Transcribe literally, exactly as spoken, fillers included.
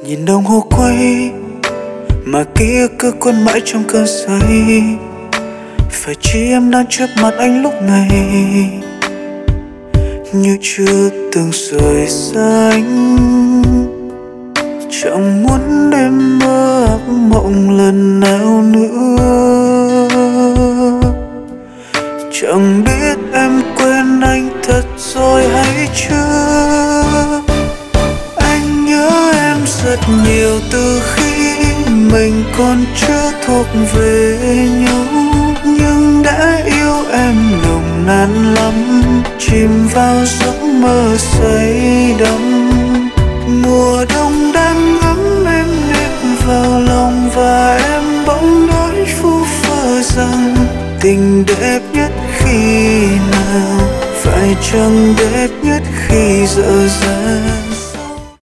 Nhìn đồng hồ quay mà ký ức cứ quấn mãi trong cơn say. Phải chi em đang trước mặt anh lúc này như chưa từng rời xa anh. Chẳng muốn đêm mơ ác mộng lần nào nữa. Chẳng biết em quên anh thật rồi hay chưa. Anh nhớ em rất nhiều từ khi mình còn chưa thuộc về nhau. Nhưng đã yêu em nồng nàn lắm, chìm vào giấc mơ say đắm. Mùa đông đang ấm em nếp vào lòng và em bỗng nói phù phơ rằng tình đẹp nhất khi nào, phải chăng đẹp nhất khi dở dang.